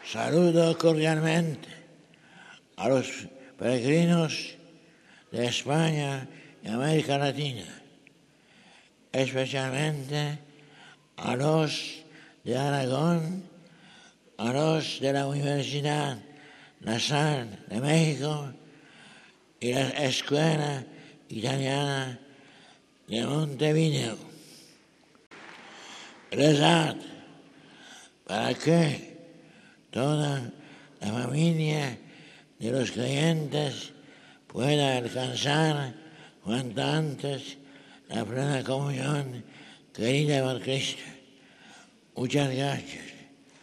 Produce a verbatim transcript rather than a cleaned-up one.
Saludo cordialmente a los peregrinos de España y América Latina, especialmente a los de Aragón, a los de la Universidad La Salle de México y la Escuela Italiana de Montevideo. Rezad para que toda la familia de los creyentes pueda alcanzar cuanto antes la plena comunión querida por Cristo. Muchas gracias.